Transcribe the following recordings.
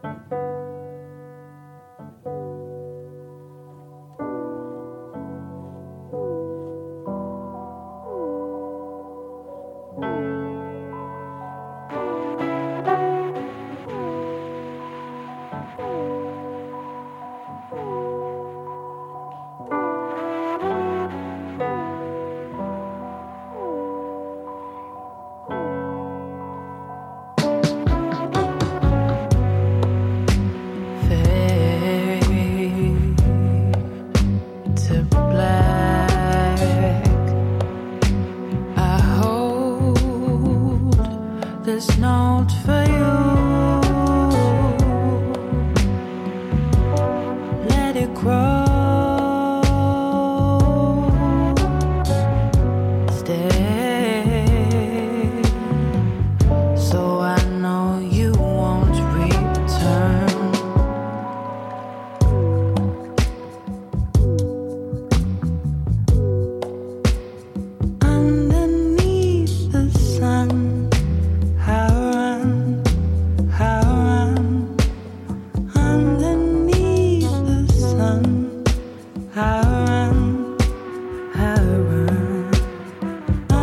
I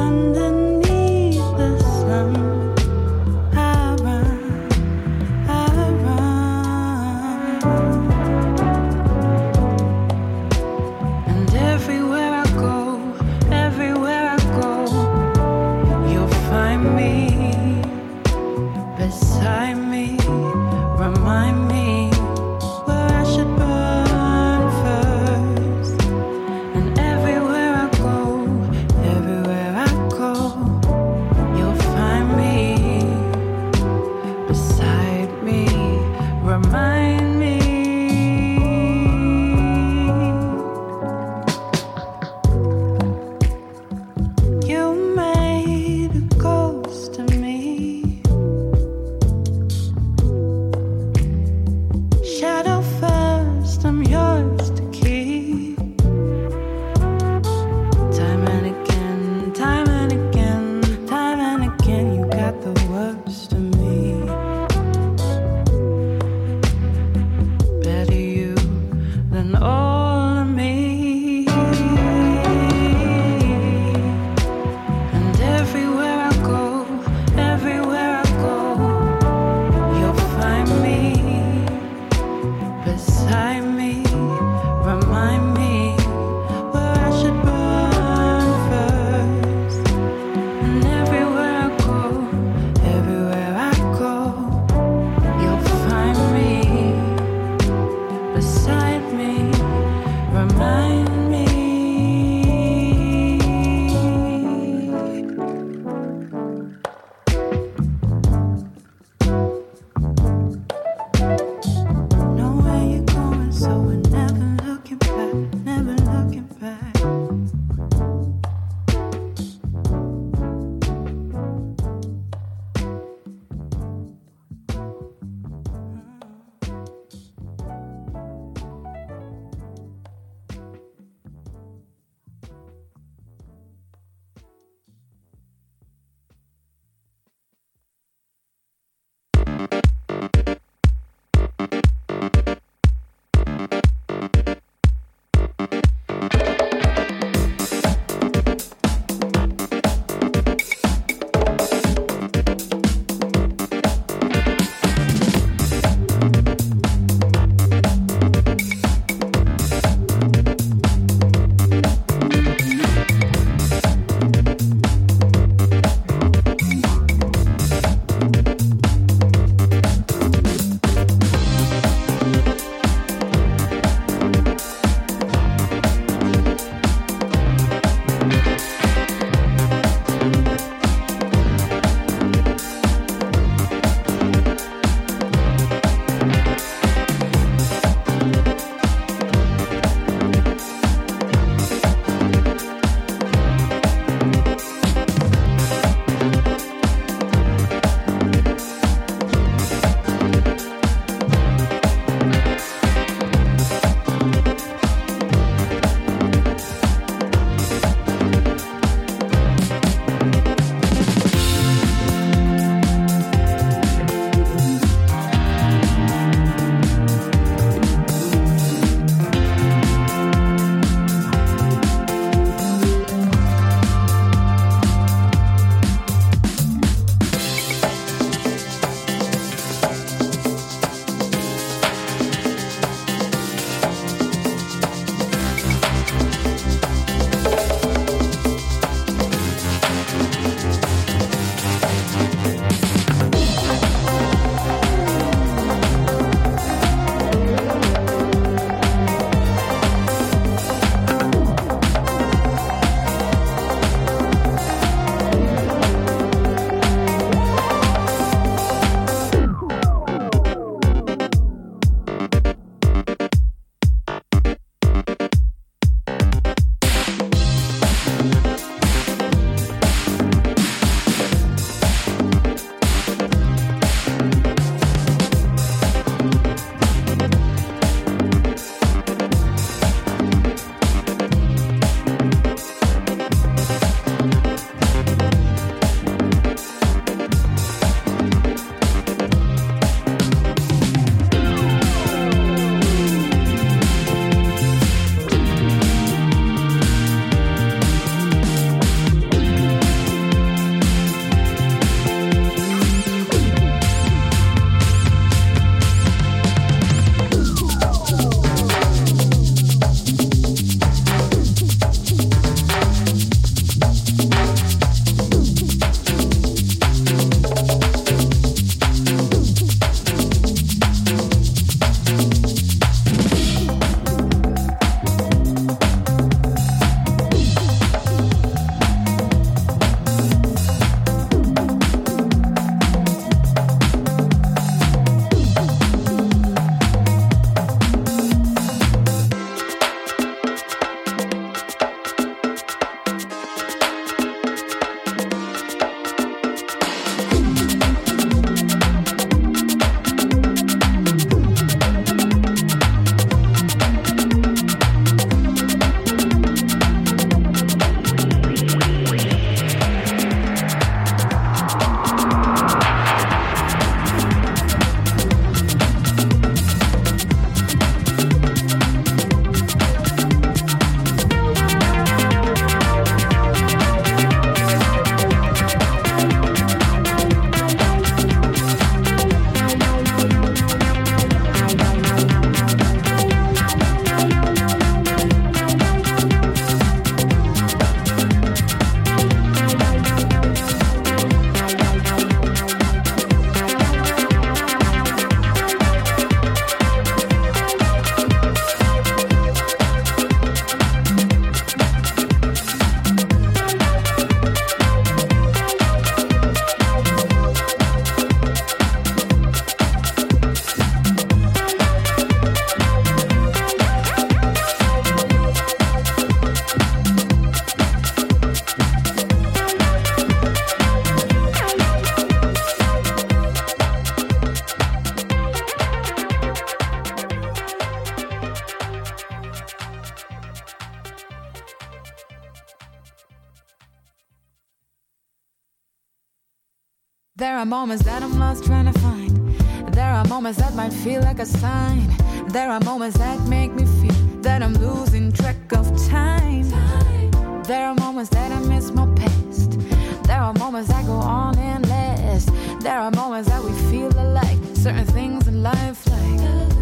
There are moments that I'm lost trying to find. There are moments that might feel like a sign. There are moments that make me feel that I'm losing track of time. There are moments that I miss my past. There are moments that go on and last. There are moments that we feel alike. Certain things in life like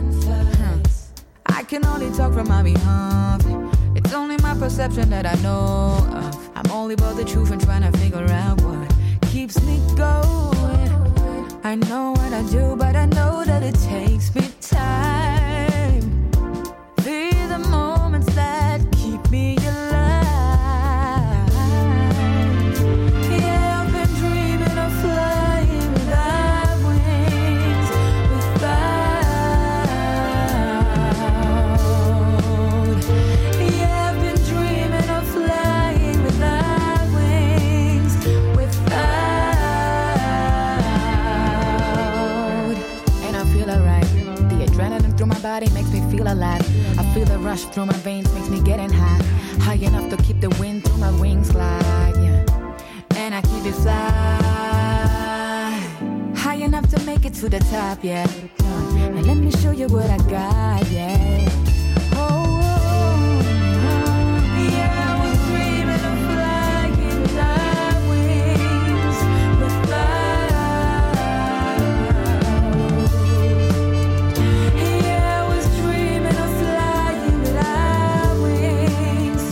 I can only talk from my behalf. It's only my perception that I know of. I'm only about the truth and trying to figure out what keeps me going. I know what I do, but I know that it takes me time. These are the moments that keep me alive. Yeah, I've been dreaming of flying without wings, without. Yeah, I've been dreaming of flying without wings, without. And I feel alright. The adrenaline through my body makes me feel alive. I feel the rush through my veins, makes me getting high. High enough to keep the wind through my wings glide, yeah. And I keep it fly. High enough to make it to the top, yeah. And let me show you what I got, yeah. Oh, yeah, I was dreaming of flying without wings, without. Yeah, I was dreaming of flying without wings,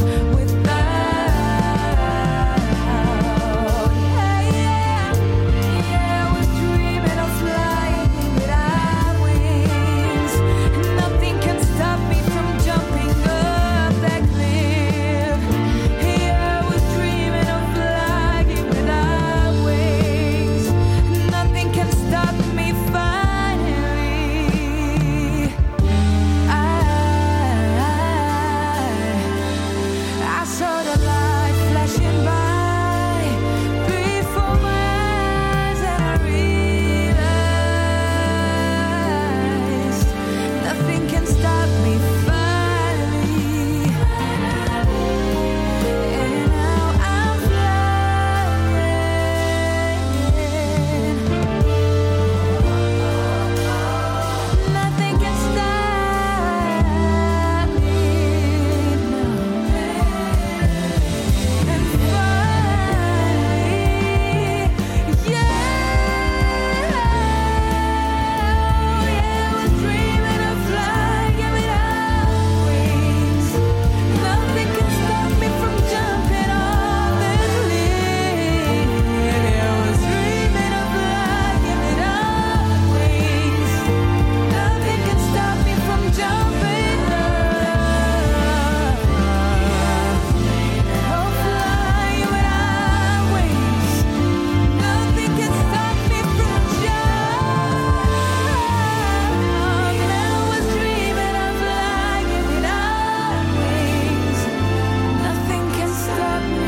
without. Yeah, I was dreaming of flying without wings. Nothing can stop me from jumping up that cliff. Yeah, I was dreaming of flying without wings. Nothing can stop me finally. I saw the light flashing by before my eyes, and I realized nothing can stop me finally. And now I'm flying. Nothing can stop me now. And finally, yeah, I was dreaming of flying without wings. Nothing can stop me from jumping off that cliff. I was dreaming of flying without wings. Nothing can stop me from jumping up. Oh, flying without wings. Nothing can stop me from jumping. I was dreaming of flying without wings. Nothing can stop me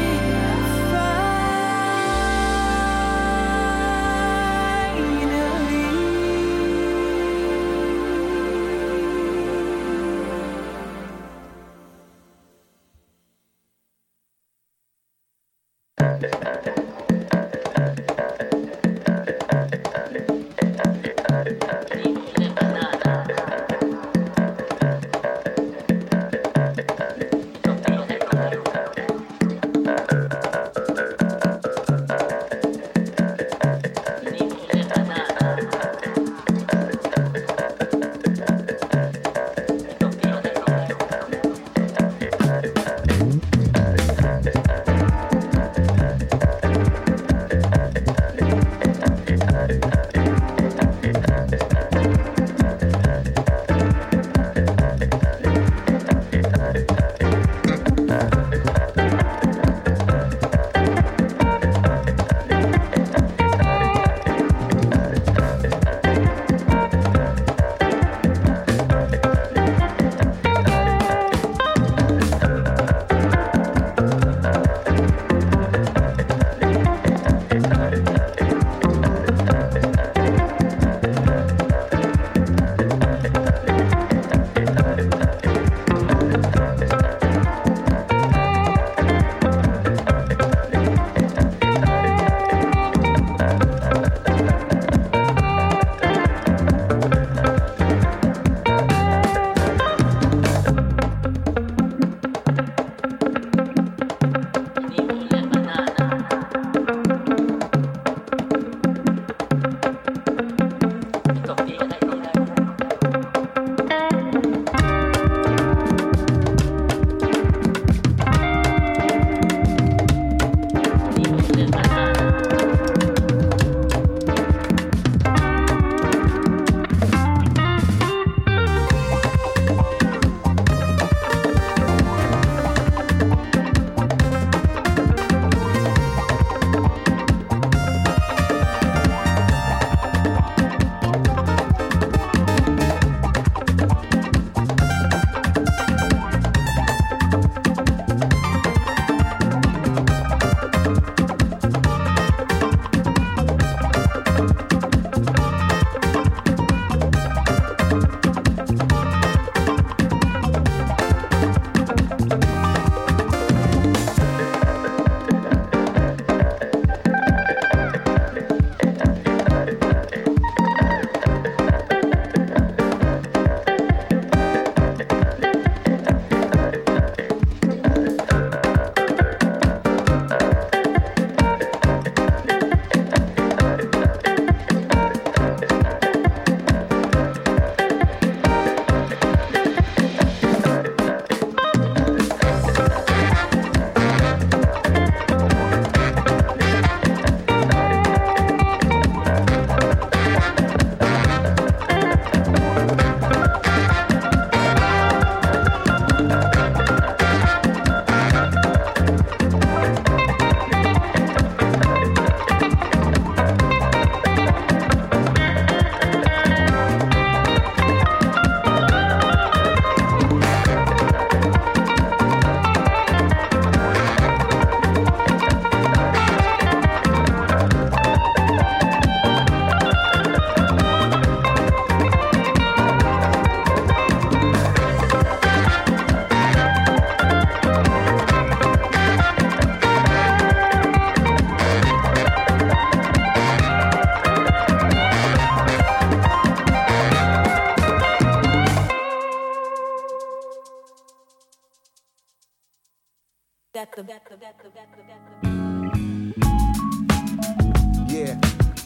Yeah.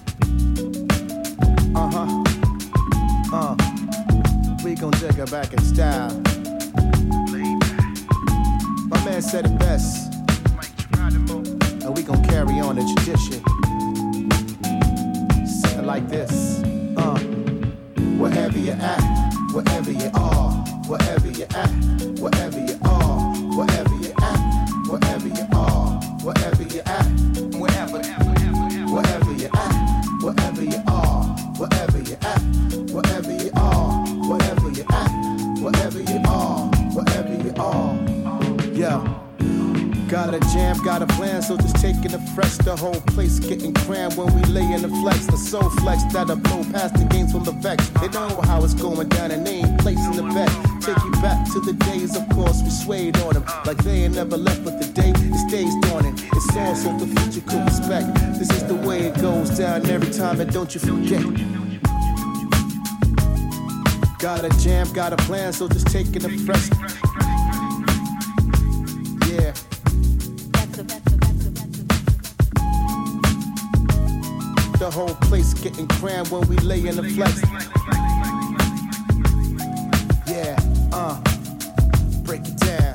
We gon' take her back in style. My man said it best. And we gon' carry on the tradition. Something like this. Wherever you at, wherever you are, wherever you at, wherever you are, wherever you at, wherever you are, wherever you at, wherever you at, wherever you are, wherever you at, wherever you are, wherever you at, wherever you are, wherever you are. Yeah. Got a jam, got a plan, so just taking the fresh. The whole place getting crammed when we lay in the flex. The soul flex that'll blow past the games from the vex. They know how it's going down and they ain't placing the bet. Take you back to the days, of course, we swayed on them. Like they ain't never left, but the day it stays dawning. It's all so the future could respect. This is the way it goes down every time, and don't you forget. Got a jam, got a plan, so just taking the fresh. Yeah. The whole place getting crammed when we lay in the flex. Yeah, break it down.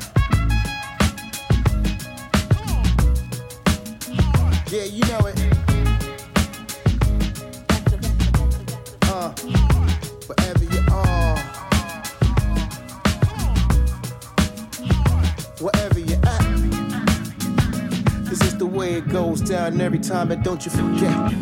Yeah, you know it. Wherever you are, wherever you at. This is the way it goes down every time, and don't you forget.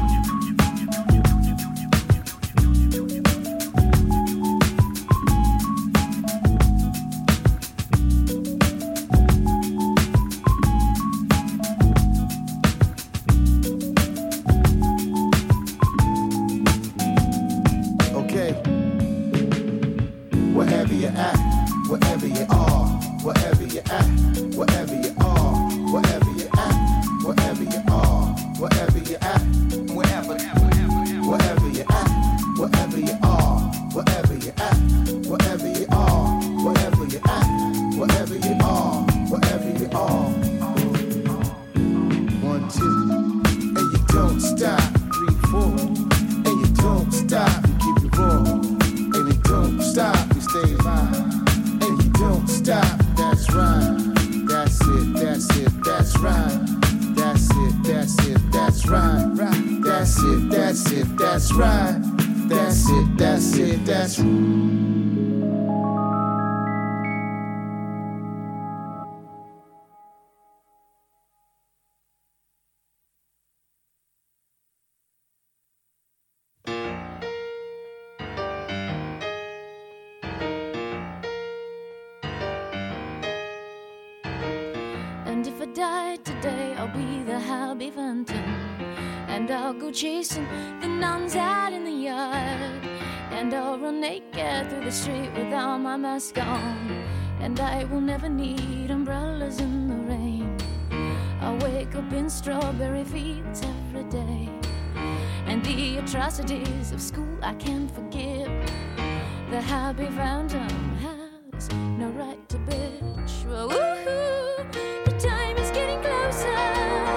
Chasing the nuns out in the yard, and I'll run naked through the street without my mask on, and I will never need umbrellas in the rain. I wake up in strawberry fields every day, and the atrocities of school I can't forgive. The happy phantom has no right to bitch. Well, woohoo, the time is getting closer.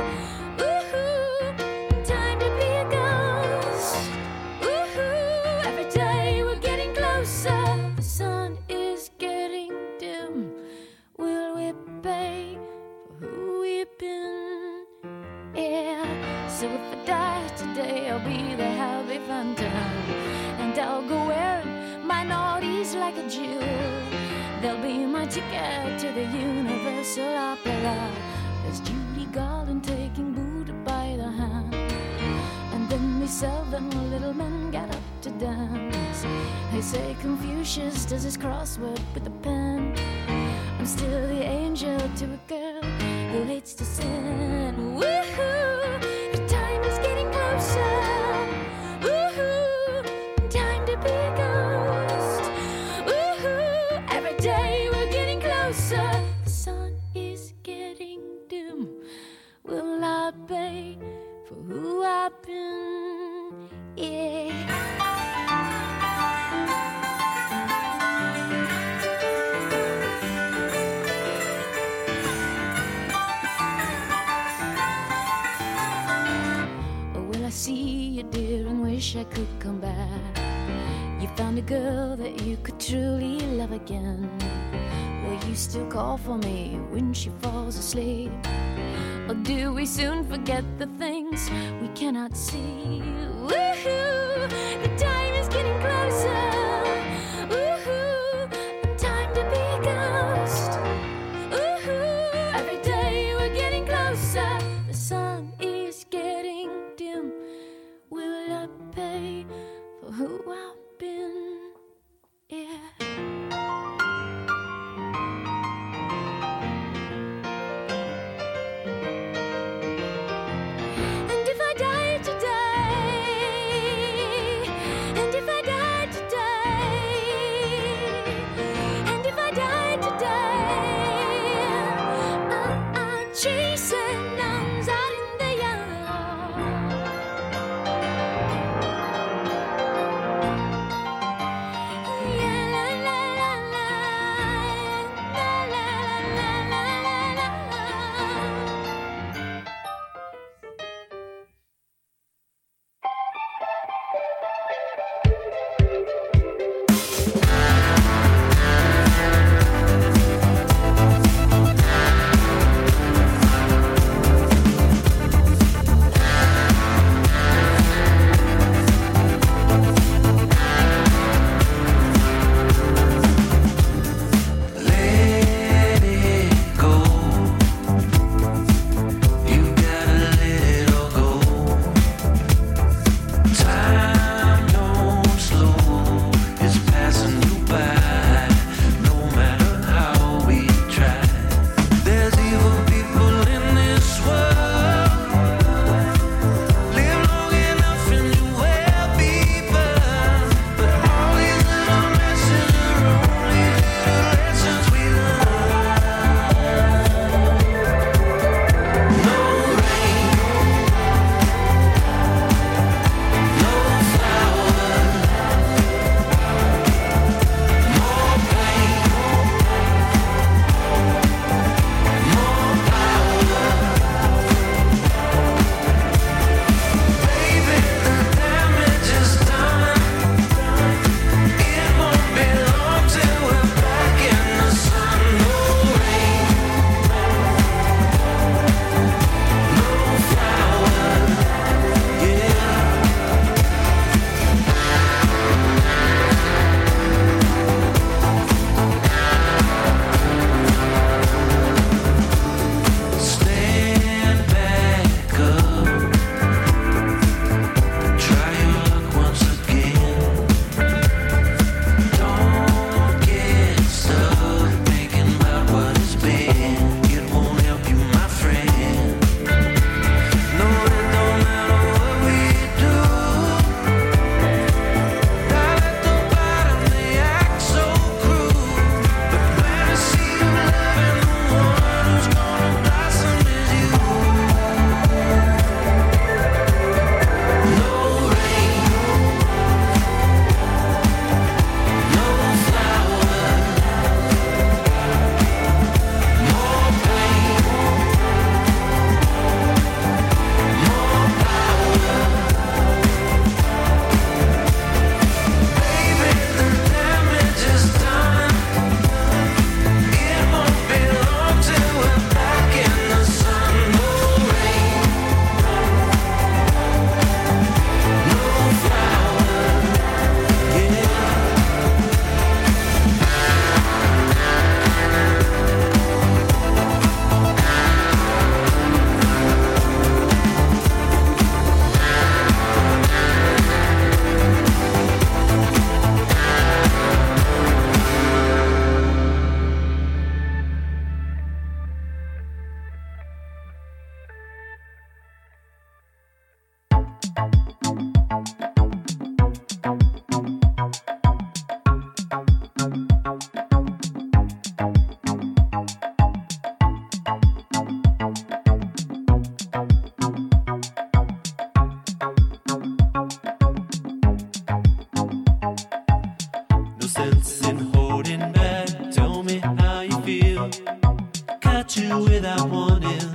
And I'll go wearing my naughties like a Jew. They'll be my ticket to the Universal Opera. There's Judy Garland taking Buddha by the hand, and then the 7 little men get up to dance. They say Confucius does his crossword with a pen. I'm still the angel to a girl who hates to sin. Woohoo! The time is getting closer. The sun is getting dim. Will I pay for who I've been? Yeah. wish I could come back. You found a girl that you could truly love again. Will you still call for me when she falls asleep? Or do we soon forget the things we cannot see? Woohoo! The time is getting closer. Woohoo! Time to be a ghost. Woohoo! Every day we're getting closer. The sun is getting dim. Will I pay for who I've been? Yeah. Chasing nuns out in the yard. Yeah, la la la la, la la la la la la.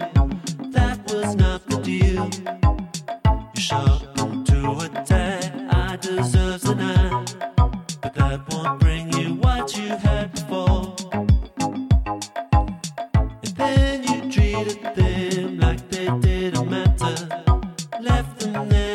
sharp to attack. matter. Left them there.